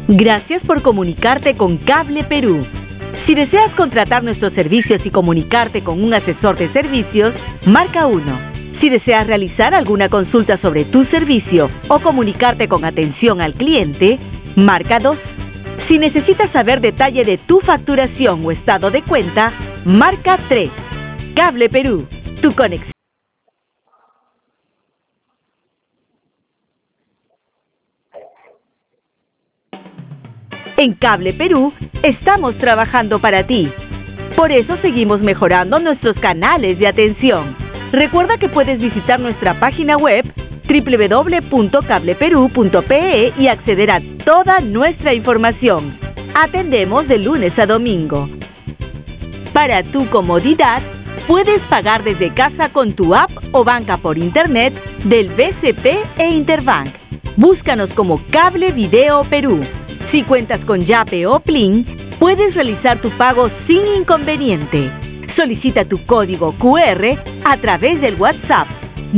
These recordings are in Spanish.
Gracias por comunicarte con Cable Perú. Si deseas contratar nuestros servicios y comunicarte con un asesor de servicios, marca 1. Si deseas realizar alguna consulta sobre tu servicio o comunicarte con atención al cliente, marca 2. Si necesitas saber detalle de tu facturación o estado de cuenta, marca 3. Cable Perú, tu conexión. En Cable Perú estamos trabajando para ti. Por eso seguimos mejorando nuestros canales de atención. Recuerda que puedes visitar nuestra página web www.cableperu.pe y acceder a toda nuestra información. Atendemos de lunes a domingo. Para tu comodidad, puedes pagar desde casa con tu app o banca por internet del BCP e Interbank. Búscanos como Cable Video Perú. Si cuentas con Yape o Plin, puedes realizar tu pago sin inconveniente. Solicita tu código QR a través del WhatsApp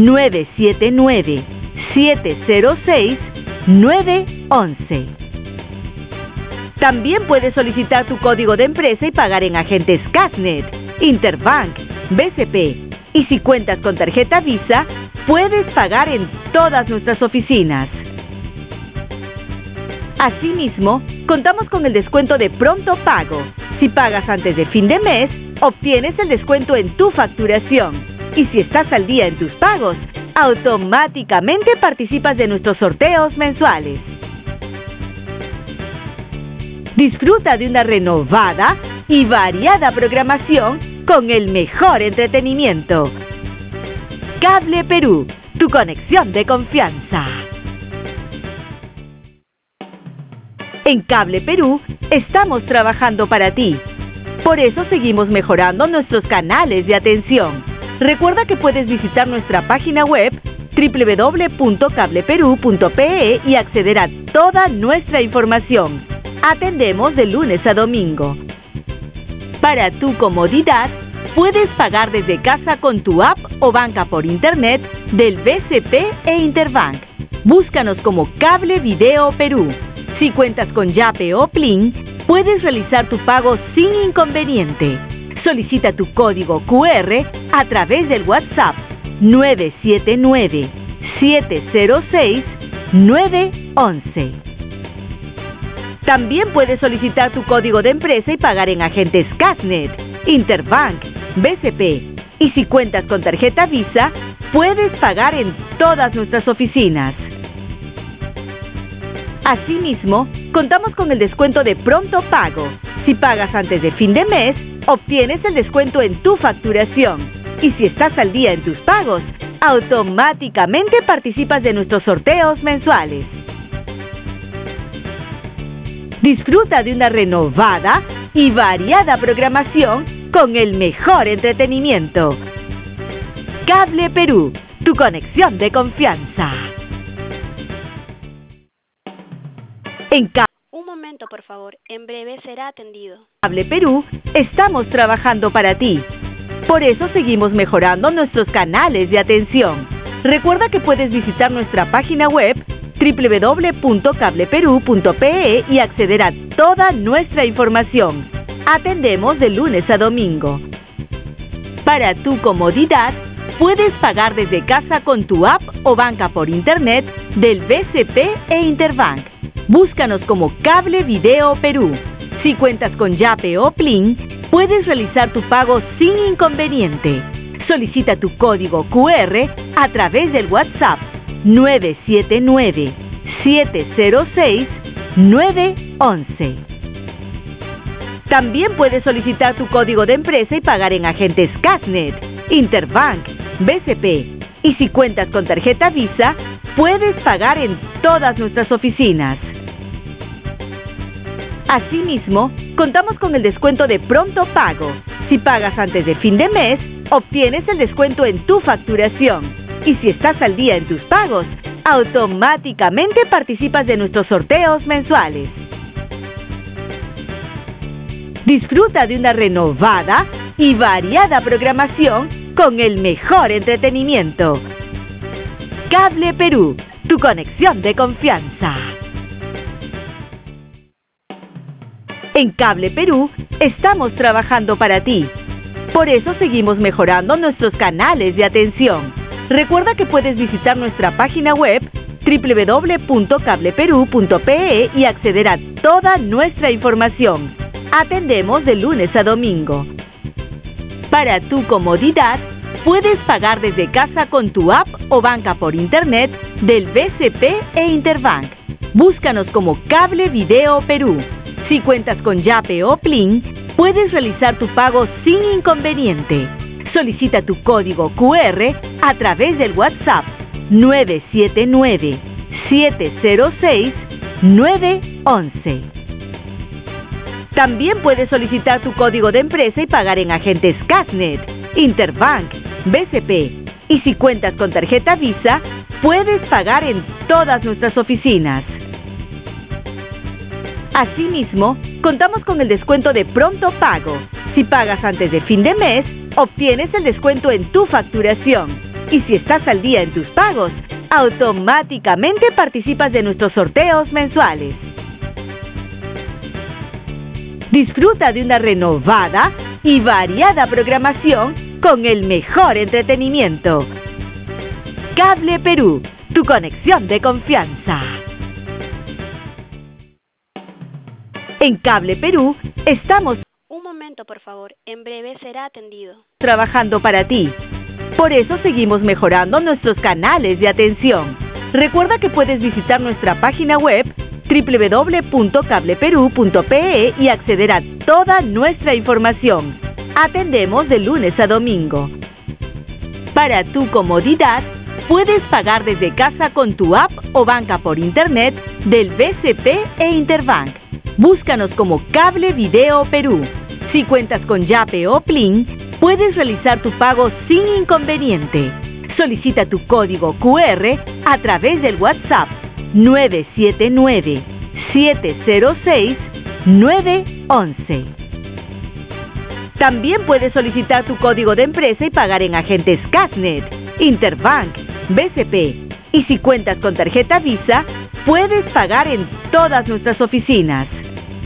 979-706-911. También puedes solicitar tu código de empresa y pagar en agentes Casnet, Interbank, BCP. Y si cuentas con tarjeta Visa, puedes pagar en todas nuestras oficinas. Asimismo, contamos con el descuento de pronto pago. Si pagas antes de fin de mes, obtienes el descuento en tu facturación. Y si estás al día en tus pagos, automáticamente participas de nuestros sorteos mensuales. Disfruta de una renovada y variada programación con el mejor entretenimiento. Cable Perú, tu conexión de confianza. En Cable Perú estamos trabajando para ti. Por eso seguimos mejorando nuestros canales de atención. Recuerda que puedes visitar nuestra página web www.cableperu.pe y acceder a toda nuestra información. Atendemos de lunes a domingo. Para tu comodidad, puedes pagar desde casa con tu app o banca por internet del BCP e Interbank. Búscanos como Cable Video Perú. Si cuentas con Yape o Plin, puedes realizar tu pago sin inconveniente. Solicita tu código QR a través del WhatsApp 979-706-911. También puedes solicitar tu código de empresa y pagar en agentes Casnet, Interbank, BCP. Y si cuentas con tarjeta Visa, puedes pagar en todas nuestras oficinas. Asimismo, contamos con el descuento de pronto pago. Si pagas antes de fin de mes, obtienes el descuento en tu facturación. Y si estás al día en tus pagos, automáticamente participas de nuestros sorteos mensuales. Disfruta de una renovada y variada programación con el mejor entretenimiento. Cable Perú, tu conexión de confianza. Un momento, por favor. En breve será atendido. Cable Perú estamos trabajando para ti. Por eso seguimos mejorando nuestros canales de atención. Recuerda que puedes visitar nuestra página web www.cableperu.pe y acceder a toda nuestra información. Atendemos de lunes a domingo. Para tu comodidad, puedes pagar desde casa con tu app o banca por internet del BCP e Interbank. Búscanos como Cable Video Perú. Si cuentas con Yape o Plin, puedes realizar tu pago sin inconveniente. Solicita tu código QR a través del WhatsApp 979-706-911. También puedes solicitar tu código de empresa y pagar en agentes Casnet, Interbank, BCP. Y si cuentas con tarjeta Visa, puedes pagar en todas nuestras oficinas. Asimismo, contamos con el descuento de pronto pago. Si pagas antes de fin de mes, obtienes el descuento en tu facturación. Y si estás al día en tus pagos, automáticamente participas de nuestros sorteos mensuales. Disfruta de una renovada y variada programación con el mejor entretenimiento. Cable Perú, tu conexión de confianza. En Cable Perú estamos trabajando para ti. Por eso seguimos mejorando nuestros canales de atención. Recuerda que puedes visitar nuestra página web www.cableperú.pe y acceder a toda nuestra información. Atendemos de lunes a domingo. Para tu comodidad, puedes pagar desde casa con tu app o banca por internet del BCP e Interbank. Búscanos como Cable Video Perú. Si cuentas con Yape o Plin, puedes realizar tu pago sin inconveniente. Solicita tu código QR a través del WhatsApp 979-706-911. También puedes solicitar tu código de empresa y pagar en agentes Casnet, Interbank, BCP. Y si cuentas con tarjeta Visa, puedes pagar en todas nuestras oficinas. Asimismo, contamos con el descuento de pronto pago. Si pagas antes de fin de mes, obtienes el descuento en tu facturación. Y si estás al día en tus pagos, automáticamente participas de nuestros sorteos mensuales. Disfruta de una renovada y variada programación con el mejor entretenimiento. Cable Perú, tu conexión de confianza. En Cable Perú estamos Un momento, por favor. En breve será atendido. trabajando para ti. Por eso seguimos mejorando nuestros canales de atención. Recuerda que puedes visitar nuestra página web www.cableperú.pe y acceder a toda nuestra información. Atendemos de lunes a domingo. Para tu comodidad, puedes pagar desde casa con tu app o banca por internet del BCP e Interbank. Búscanos como Cable Video Perú. Si cuentas con Yape o Plin, puedes realizar tu pago sin inconveniente. Solicita tu código QR a través del WhatsApp 979-706-911. También puedes solicitar tu código de empresa y pagar en agentes Casnet, Interbank, BCP. Y si cuentas con tarjeta Visa, puedes pagar en todas nuestras oficinas.